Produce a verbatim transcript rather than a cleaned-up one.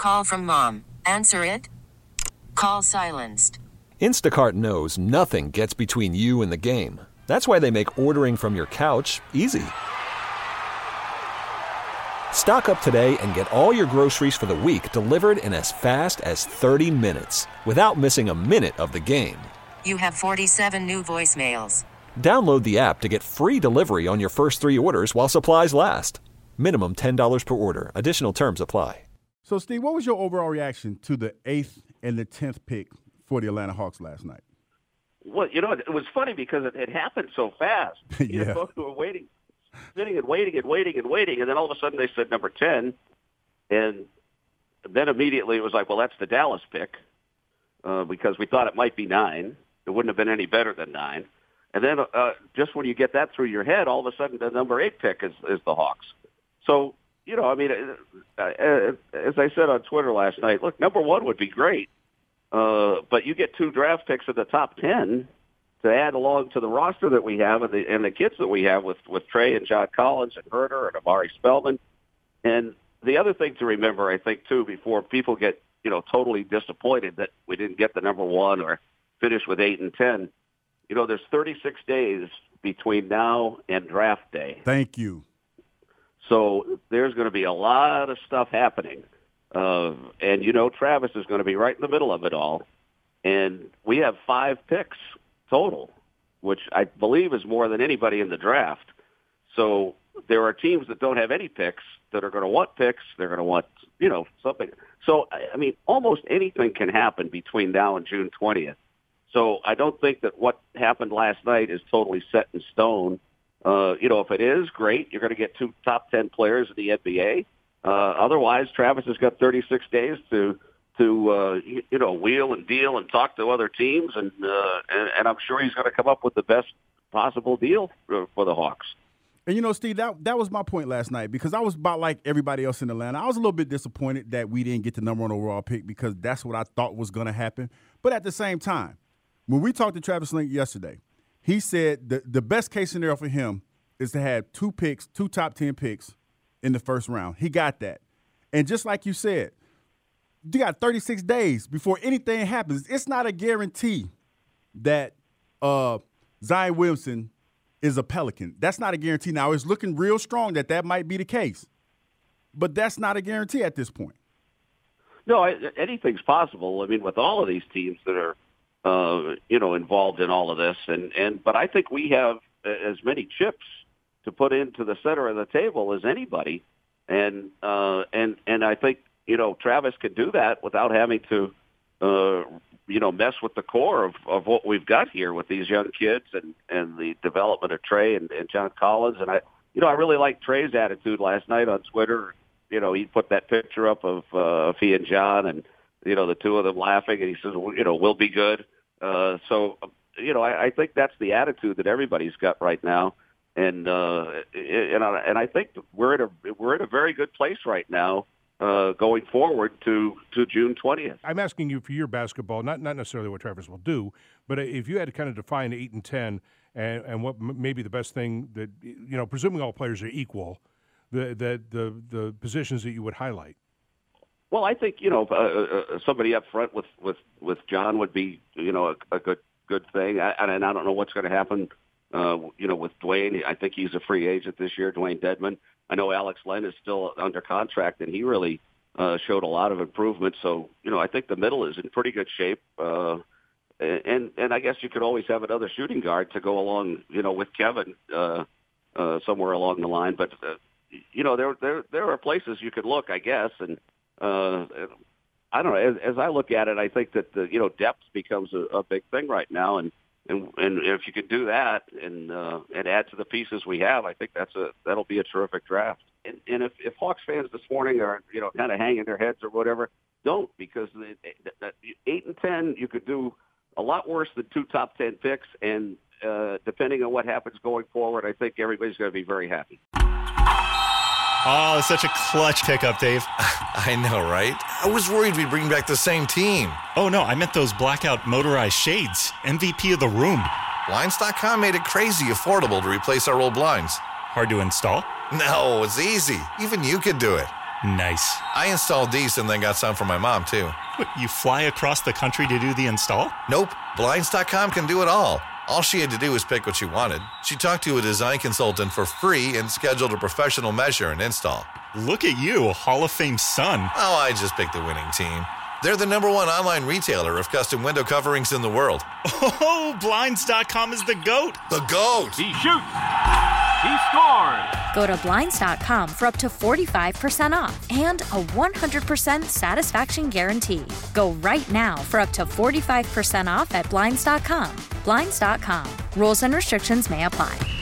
Call from mom. Answer it. Call silenced. Instacart knows nothing gets between you and the game. That's why they make ordering from your couch easy. Stock up today and get all your groceries for the week delivered in as fast as thirty minutes without missing a minute of the game. You have forty-seven new voicemails. Download the app to get free delivery on your first three orders while supplies last. Minimum ten dollars per order. Additional terms apply. So, Steve, what was your overall reaction to the eighth and the tenth pick for the Atlanta Hawks last night? Well, you know, it was funny because it, it happened so fast. Yeah. You know, we were waiting, sitting and waiting and waiting and waiting, and then all of a sudden they said number ten, and then immediately it was like, well, that's the Dallas pick, uh, because we thought it might be nine. It wouldn't have been any better than nine. And then uh, just when you get that through your head, all of a sudden the number eight pick is, is the Hawks. So, you know, I mean, uh, uh, as I said on Twitter last night, look, number one would be great, uh, but you get two draft picks in the top ten to add along to the roster that we have and the, and the kids that we have with, with Trey and John Collins and Herter and Amari Spellman. And the other thing to remember, I think, too, before people get, you know, totally disappointed that we didn't get the number one or finish with eight and ten, you know, there's thirty-six days between now and draft day. Thank you. So there's going to be a lot of stuff happening. Uh, and, you know, Travis is going to be right in the middle of it all. And we have five picks total, which I believe is more than anybody in the draft. So there are teams that don't have any picks that are going to want picks. They're going to want, you know, something. So, I mean, almost anything can happen between now and June twentieth. So I don't think that what happened last night is totally set in stone. Uh, you know, if it is, great. You're going to get two top ten players in the N B A. Uh, otherwise, Travis has got thirty-six days to, to uh, you, you know, wheel and deal and talk to other teams, and, uh, and, and I'm sure he's going to come up with the best possible deal for, for the Hawks. And, you know, Steve, that, that was my point last night because I was about like everybody else in Atlanta. I was a little bit disappointed that we didn't get the number one overall pick because that's what I thought was going to happen. But at the same time, when we talked to Travis Link yesterday, he said the, the best case scenario for him is to have two picks, two top ten picks in the first round. He got that. And just like you said, you got thirty-six days before anything happens. It's not a guarantee that uh, Zion Williamson is a Pelican. That's not a guarantee. Now, it's looking real strong that that might be the case. But that's not a guarantee at this point. No, I, anything's possible. I mean, with all of these teams that are, Uh, you know, involved in all of this. And, and but I think we have as many chips to put into the center of the table as anybody. And uh, and and I think, you know, Travis could do that without having to, uh, you know, mess with the core of, of what we've got here with these young kids and, and the development of Trey and, and John Collins. And, I, you know, I really liked Trey's attitude last night on Twitter. You know, he put that picture up of, uh, of he and John and, you know, the two of them laughing. And he says, well, you know, we'll be good. Uh, so, you know, I, I think that's the attitude that everybody's got right now, and uh, and I, and I think we're in a we're in a very good place right now, uh, going forward to, to June twentieth. I'm asking you for your basketball, not not necessarily what Travis will do, but if you had to kind of define eight and ten, and, and what m- maybe the best thing that, you know, presuming all players are equal, the the the, the positions that you would highlight. Well, I think, you know, uh, uh, somebody up front with, with, with John would be, you know, a, a good good thing. I, and I don't know what's going to happen, uh, you know, with Dwayne. I think he's a free agent this year, Dwayne Dedman. I know Alex Len is still under contract, and he really uh, showed a lot of improvement. So, you know, I think the middle is in pretty good shape. Uh, and and I guess you could always have another shooting guard to go along, you know, with Kevin uh, uh, somewhere along the line. But, uh, you know, there, there, there are places you could look, I guess, and Uh, I don't know. As, as I look at it, I think that the, you know, depth becomes a, a big thing right now, and, and and if you can do that and uh, and add to the pieces we have, I think that's a that'll be a terrific draft. And, and if, if Hawks fans this morning are, you know, kind of hanging their heads or whatever, don't, because the, that eight and ten you could do a lot worse than two top ten picks, and uh, depending on what happens going forward, I think everybody's going to be very happy. Oh, such a clutch pickup, Dave. I know, right? I was worried we'd bring back the same team. Oh, no, I meant those blackout motorized shades. M V P of the room. Blinds dot com made it crazy affordable to replace our old blinds. Hard to install? No, it's easy. Even you could do it. Nice. I installed these and then got some for my mom, too. What, you fly across the country to do the install? Nope. Blinds dot com can do it all. All she had to do was pick what she wanted. She talked to a design consultant for free and scheduled a professional measure and install. Look at you, a Hall of Fame son. Oh, I just picked the winning team. They're the number one online retailer of custom window coverings in the world. Oh, Blinds dot com is the GOAT. The GOAT! He shoots! He scores! Go to Blinds dot com for up to forty-five percent off and a one hundred percent satisfaction guarantee. Go right now for up to forty-five percent off at Blinds dot com. Blinds dot com. Rules and restrictions may apply.